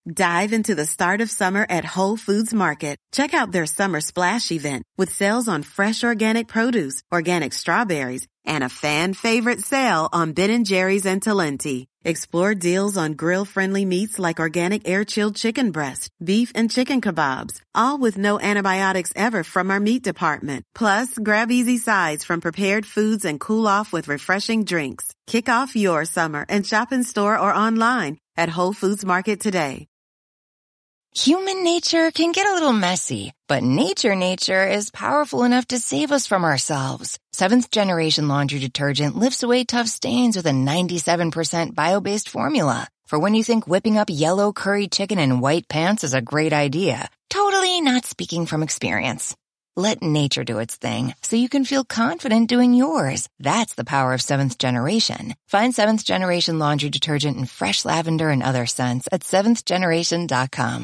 Dive into the start of summer at Whole Foods Market. Check out their Summer Splash event with sales on fresh organic produce, organic strawberries, and a fan favorite sale on Ben & Jerry's and Talenti. Explore deals on grill-friendly meats like organic air-chilled chicken breast, beef and chicken kebabs, all with no antibiotics ever from our meat department. Plus, grab easy sides from prepared foods and cool off with refreshing drinks. Kick off your summer and shop in store or online at Whole Foods Market today. Human nature can get a little messy, but nature is powerful enough to save us from ourselves. Seventh Generation Laundry Detergent lifts away tough stains with a 97% bio-based formula. For when you think whipping up yellow curry chicken in white pants is a great idea. Totally not speaking from experience. Let nature do its thing so you can feel confident doing yours. That's the power of Seventh Generation. Find Seventh Generation Laundry Detergent in fresh lavender and other scents at seventhgeneration.com.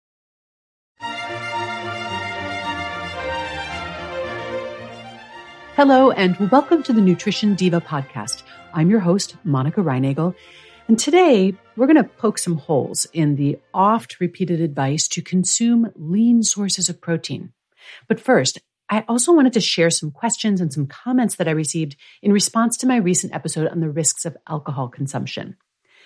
Hello, and welcome to the Nutrition Diva podcast. I'm your host, Monica Reinagel, and today we're going to poke some holes in the oft-repeated advice to consume lean sources of protein. But first, I also wanted to share some questions and some comments that I received in response to my recent episode on the risks of alcohol consumption.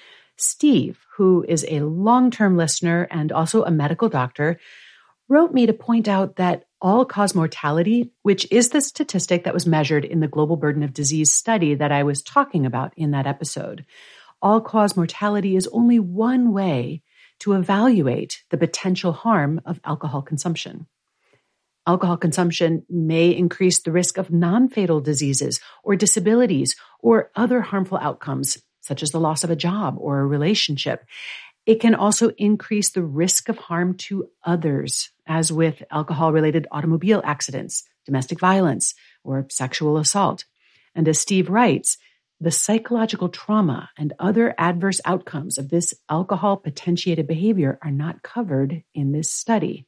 Steve, who is a long-term listener and also a medical doctor, wrote me to point out that all-cause mortality, which is the statistic that was measured in the Global Burden of Disease study that I was talking about in that episode, all-cause mortality is only one way to evaluate the potential harm of alcohol consumption. Alcohol consumption may increase the risk of non-fatal diseases or disabilities or other harmful outcomes, such as the loss of a job or a relationship. It can also increase the risk of harm to others, as with alcohol-related automobile accidents, domestic violence, or sexual assault. And as Steve writes, the psychological trauma and other adverse outcomes of this alcohol-potentiated behavior are not covered in this study.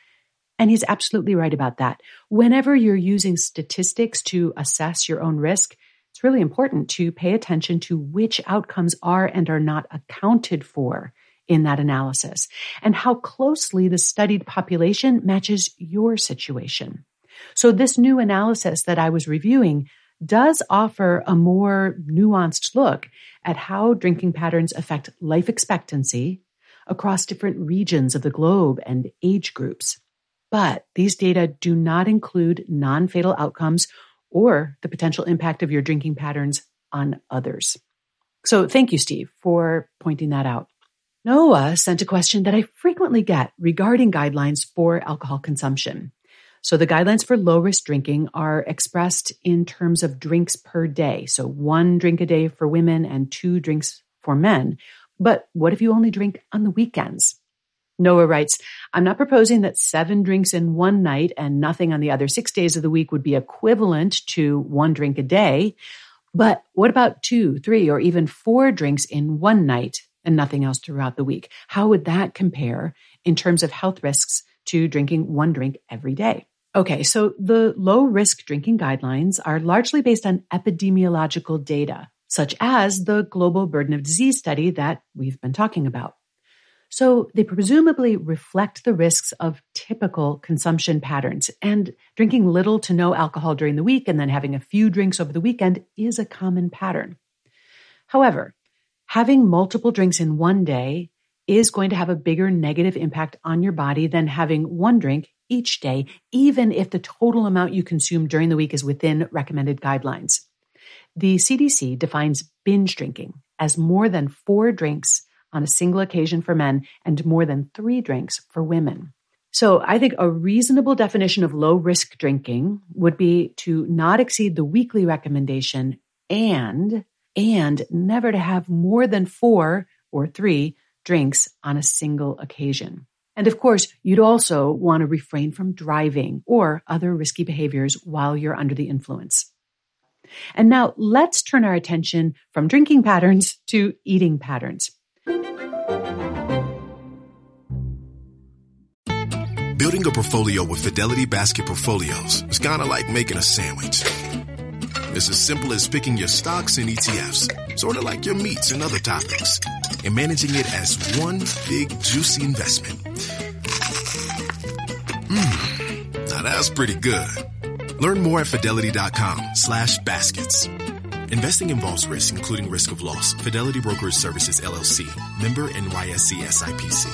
And he's absolutely right about that. Whenever you're using statistics to assess your own risk, it's really important to pay attention to which outcomes are and are not accounted for in that analysis, and how closely the studied population matches your situation. So this new analysis that I was reviewing does offer a more nuanced look at how drinking patterns affect life expectancy across different regions of the globe and age groups. But these data do not include non-fatal outcomes or the potential impact of your drinking patterns on others. So thank you, Steve, for pointing that out. Noah sent a question that I frequently get regarding guidelines for alcohol consumption. So the guidelines for low-risk drinking are expressed in terms of drinks per day. So 1 drink a day for women and 2 drinks for men. But what if you only drink on the weekends? Noah writes, I'm not proposing that 7 drinks in one night and nothing on the other 6 days of the week would be equivalent to 1 drink a day. But what about 2, 3, or even 4 drinks in one night and nothing else throughout the week? How would that compare in terms of health risks to drinking 1 drink every day? Okay, so the low-risk drinking guidelines are largely based on epidemiological data, such as the Global Burden of Disease study that we've been talking about. So they presumably reflect the risks of typical consumption patterns, and drinking little to no alcohol during the week and then having a few drinks over the weekend is a common pattern. However, having multiple drinks in one day is going to have a bigger negative impact on your body than having 1 drink each day, even if the total amount you consume during the week is within recommended guidelines. The CDC defines binge drinking as more than 4 drinks on a single occasion for men and more than 3 drinks for women. So I think a reasonable definition of low-risk drinking would be to not exceed the weekly recommendation and never to have more than 4 or 3 drinks on a single occasion. And of course, you'd also want to refrain from driving or other risky behaviors while you're under the influence. And now let's turn our attention from drinking patterns to eating patterns. Building a portfolio with Fidelity Basket Portfolios is kind of like making a sandwich. It's as simple as picking your stocks and ETFs, sort of like your meats and other toppings, and managing it as one big juicy investment. Now that's pretty good. Learn more at Fidelity.com/baskets. Investing involves risk, including risk of loss. Fidelity Brokerage Services, LLC. Member NYSE SIPC.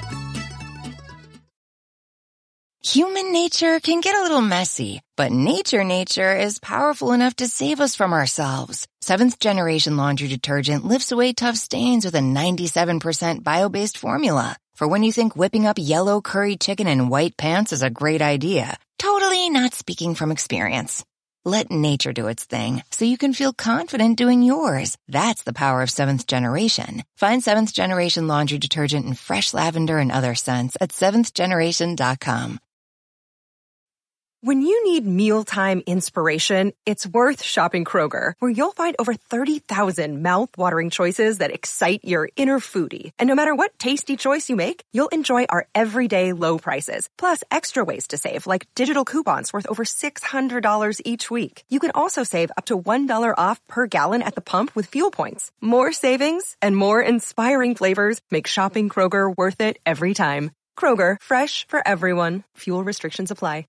Human nature can get a little messy, but nature is powerful enough to save us from ourselves. Seventh Generation Laundry Detergent lifts away tough stains with a 97% bio-based formula. For when you think whipping up yellow curry chicken in white pants is a great idea. Totally not speaking from experience. Let nature do its thing so you can feel confident doing yours. That's the power of Seventh Generation. Find Seventh Generation Laundry Detergent in fresh lavender and other scents at seventhgeneration.com. When you need mealtime inspiration, it's worth shopping Kroger, where you'll find over 30,000 mouth-watering choices that excite your inner foodie. And no matter what tasty choice you make, you'll enjoy our everyday low prices, plus extra ways to save, like digital coupons worth over $600 each week. You can also save up to $1 off per gallon at the pump with fuel points. More savings and more inspiring flavors make shopping Kroger worth it every time. Kroger, fresh for everyone. Fuel restrictions apply.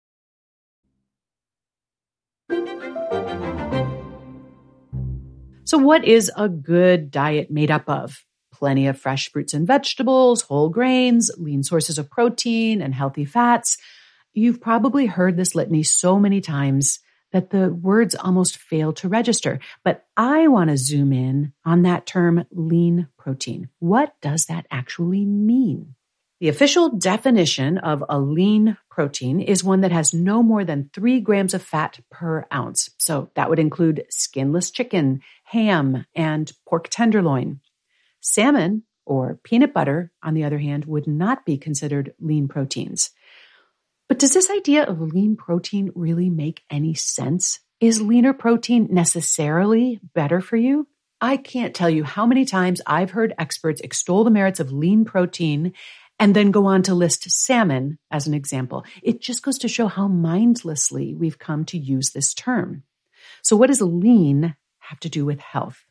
So what is a good diet made up of? Plenty of fresh fruits and vegetables, whole grains, lean sources of protein, and healthy fats. You've probably heard this litany so many times that the words almost fail to register. But I want to zoom in on that term lean protein. What does that actually mean? The official definition of a lean protein is one that has no more than 3 grams of fat per ounce. So that would include skinless chicken, ham, and pork tenderloin. Salmon or peanut butter, on the other hand, would not be considered lean proteins. But does this idea of lean protein really make any sense? Is leaner protein necessarily better for you? I can't tell you how many times I've heard experts extol the merits of lean protein and then go on to list salmon as an example. It just goes to show how mindlessly we've come to use this term. So what does lean have to do with health?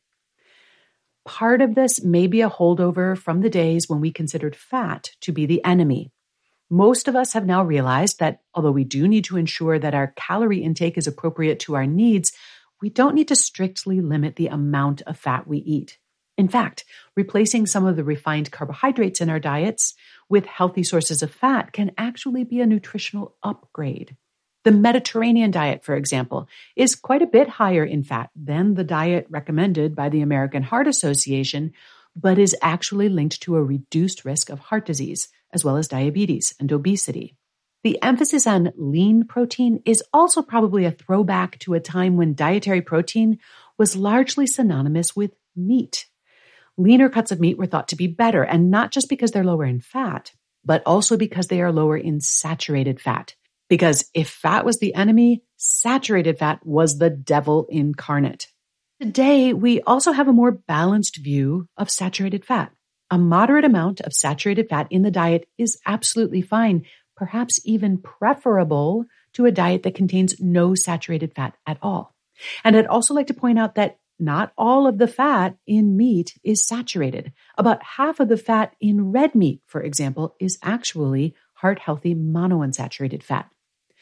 Part of this may be a holdover from the days when we considered fat to be the enemy. Most of us have now realized that although we do need to ensure that our calorie intake is appropriate to our needs, we don't need to strictly limit the amount of fat we eat. In fact, replacing some of the refined carbohydrates in our diets with healthy sources of fat can actually be a nutritional upgrade. The Mediterranean diet, for example, is quite a bit higher in fat than the diet recommended by the American Heart Association, but is actually linked to a reduced risk of heart disease, as well as diabetes and obesity. The emphasis on lean protein is also probably a throwback to a time when dietary protein was largely synonymous with meat. Leaner cuts of meat were thought to be better, and not just because they're lower in fat, but also because they are lower in saturated fat. Because if fat was the enemy, saturated fat was the devil incarnate. Today, we also have a more balanced view of saturated fat. A moderate amount of saturated fat in the diet is absolutely fine, perhaps even preferable to a diet that contains no saturated fat at all. And I'd also like to point out that not all of the fat in meat is saturated. About half of the fat in red meat, for example, is actually heart-healthy monounsaturated fat.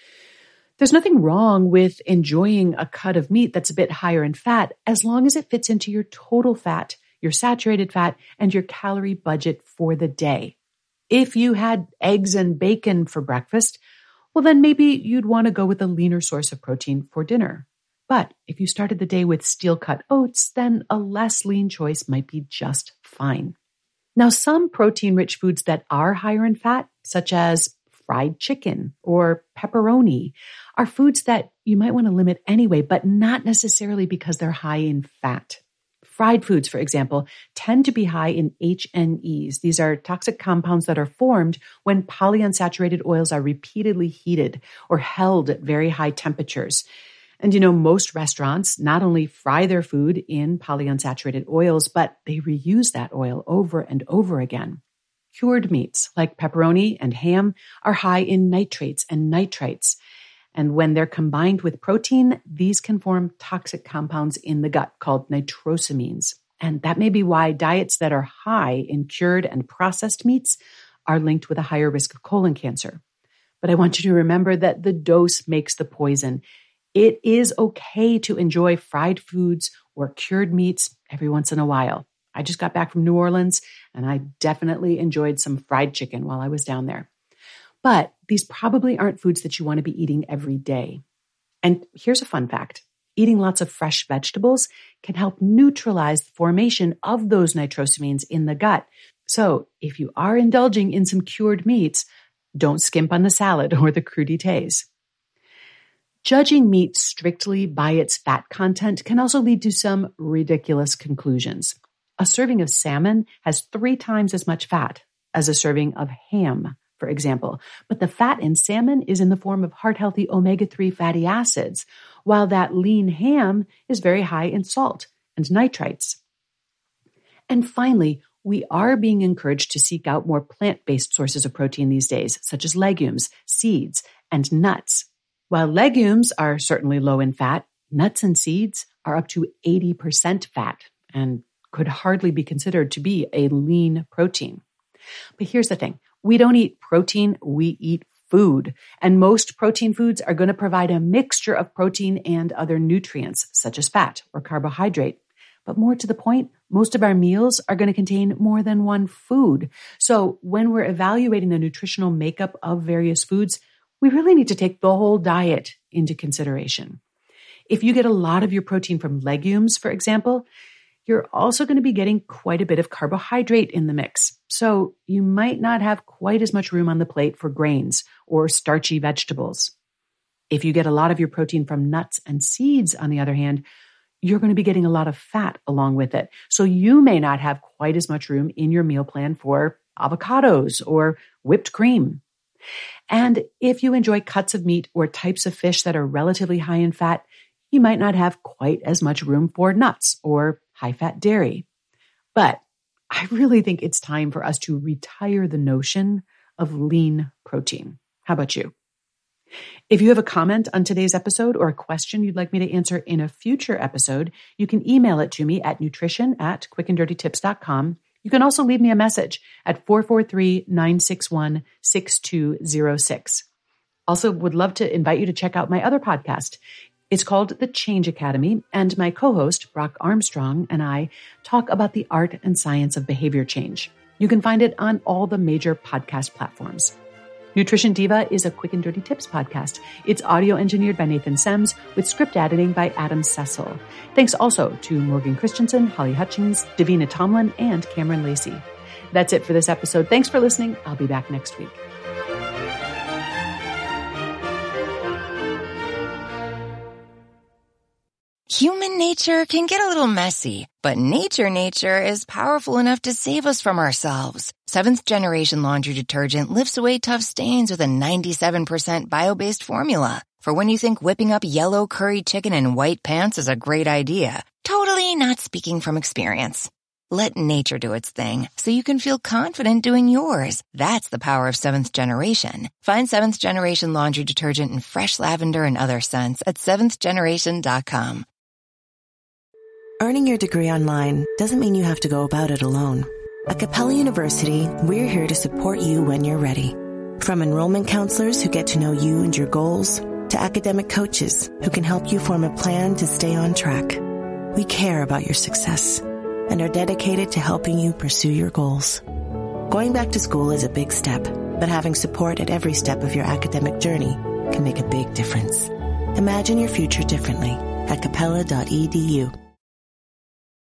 There's nothing wrong with enjoying a cut of meat that's a bit higher in fat as long as it fits into your total fat, your saturated fat, and your calorie budget for the day. If you had eggs and bacon for breakfast, well, then maybe you'd want to go with a leaner source of protein for dinner. But if you started the day with steel-cut oats, then a less lean choice might be just fine. Now, some protein-rich foods that are higher in fat, such as fried chicken or pepperoni, are foods that you might want to limit anyway, but not necessarily because they're high in fat. Fried foods, for example, tend to be high in HNEs. These are toxic compounds that are formed when polyunsaturated oils are repeatedly heated or held at very high temperatures. And most restaurants not only fry their food in polyunsaturated oils, but they reuse that oil over and over again. Cured meats like pepperoni and ham are high in nitrates and nitrites. And when they're combined with protein, these can form toxic compounds in the gut called nitrosamines. And that may be why diets that are high in cured and processed meats are linked with a higher risk of colon cancer. But I want you to remember that the dose makes the poison. It is okay to enjoy fried foods or cured meats every once in a while. I just got back from New Orleans, and I definitely enjoyed some fried chicken while I was down there. But these probably aren't foods that you want to be eating every day. And here's a fun fact. Eating lots of fresh vegetables can help neutralize the formation of those nitrosamines in the gut. So if you are indulging in some cured meats, don't skimp on the salad or the crudités. Judging meat strictly by its fat content can also lead to some ridiculous conclusions. A serving of salmon has 3 times as much fat as a serving of ham, for example. But the fat in salmon is in the form of heart-healthy omega-3 fatty acids, while that lean ham is very high in salt and nitrites. And finally, we are being encouraged to seek out more plant-based sources of protein these days, such as legumes, seeds, and nuts. While legumes are certainly low in fat, nuts and seeds are up to 80% fat and could hardly be considered to be a lean protein. But here's the thing. We don't eat protein, we eat food. And most protein foods are going to provide a mixture of protein and other nutrients, such as fat or carbohydrate. But more to the point, most of our meals are going to contain more than one food. So when we're evaluating the nutritional makeup of various foods, we really need to take the whole diet into consideration. If you get a lot of your protein from legumes, for example, you're also going to be getting quite a bit of carbohydrate in the mix. So you might not have quite as much room on the plate for grains or starchy vegetables. If you get a lot of your protein from nuts and seeds, on the other hand, you're going to be getting a lot of fat along with it. So you may not have quite as much room in your meal plan for avocados or whipped cream. And if you enjoy cuts of meat or types of fish that are relatively high in fat, you might not have quite as much room for nuts or high-fat dairy. But I really think it's time for us to retire the notion of lean protein. How about you? If you have a comment on today's episode or a question you'd like me to answer in a future episode, you can email it to me at nutrition@quickanddirtytips.com. You can also leave me a message at 443-961-6206. Also, would love to invite you to check out my other podcast. It's called The Change Academy, and my co-host, Brock Armstrong, and I talk about the art and science of behavior change. You can find it on all the major podcast platforms. Nutrition Diva is a Quick and Dirty Tips podcast. It's audio engineered by Nathan Sems with script editing by Adam Cecil. Thanks also to Morgan Christensen, Holly Hutchings, Davina Tomlin, and Cameron Lacey. That's it for this episode. Thanks for listening. I'll be back next week. Human nature can get a little messy, but nature is powerful enough to save us from ourselves. Seventh Generation Laundry Detergent lifts away tough stains with a 97% bio-based formula. For when you think whipping up yellow curry chicken in white pants is a great idea. Totally not speaking from experience. Let nature do its thing so you can feel confident doing yours. That's the power of Seventh Generation. Find Seventh Generation Laundry Detergent in fresh lavender and other scents at seventhgeneration.com. Earning your degree online doesn't mean you have to go about it alone. At Capella University, we're here to support you when you're ready. From enrollment counselors who get to know you and your goals, to academic coaches who can help you form a plan to stay on track. We care about your success and are dedicated to helping you pursue your goals. Going back to school is a big step, but having support at every step of your academic journey can make a big difference. Imagine your future differently at capella.edu.